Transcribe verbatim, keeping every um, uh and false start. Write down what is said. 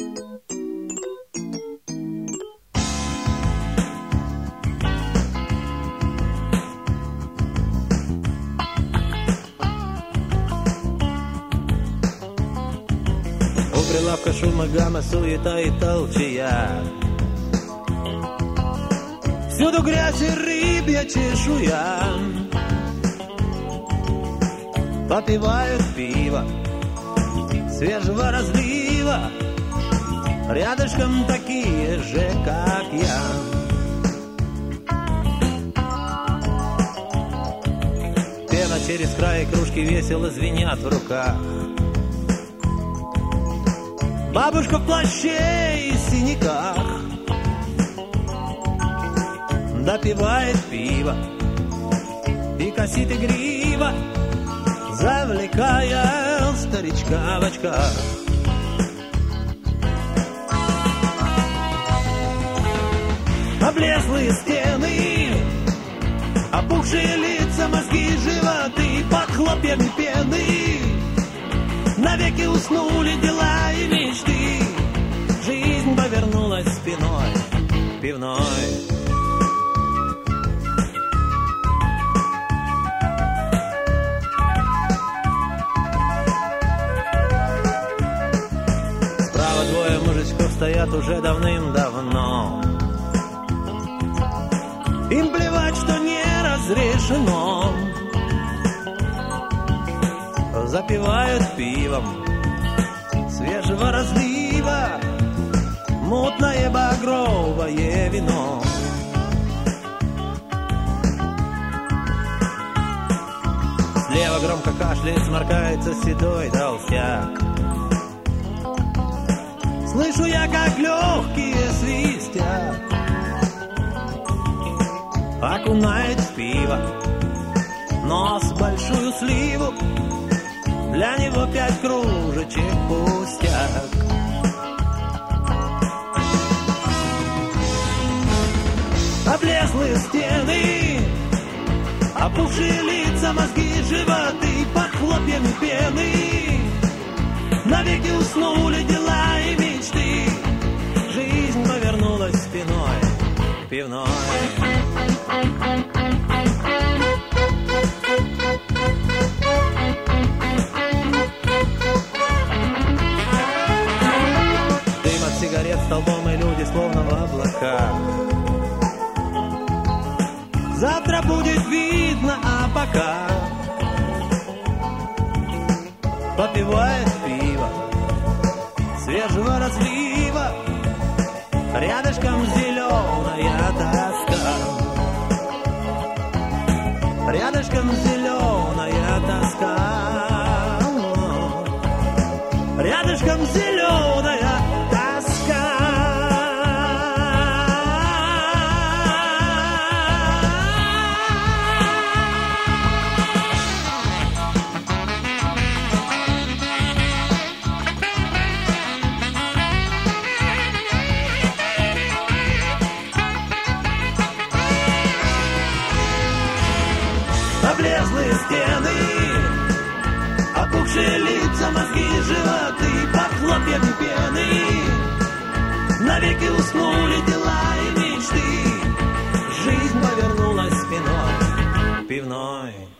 Прилавка шума, гамма, суета и толчья. Всюду грязь и рыбья чешуя. Попивают пиво свежего разлива. Рядышком такие же, как я. Пена через край, кружки весело звенят в руках. Бабушка в плаще и синяках допивает пиво и косит игриво, завлекая старичка в очках. Облезлые стены, опухшие лица, мозги, животы под хлопьями пены. Навеки уснули дела и мечты. Жизнь повернулась спиной пивной. Справа двое мужичков стоят уже давным-давно. Им плевать, что не разрешено. Запивают пивом свежего разлива мутное багровое вино. Слева громко кашляет, сморкается седой толстяк. Слышу я, как легкие свистят. Окунает в пиво нос большую сливу. Для него пять кружечек пустяк. Облезлые стены, опухшие лица, мозги, животы под хлопьями пены. Навеки уснули дела и мечты. Жизнь повернулась спиной пивной. Сигарет столбом и люди словно в облаках. Завтра будет видно, а пока попивает пиво свежего разлива. Рядышком зеленая тоска. Рядышком зеленая тоска. Рядышком зеленая облезлые стены, опухшие лица, мозги, животы под хлопьями пены. Навеки уснули дела и мечты. Жизнь повернулась спиной пивной.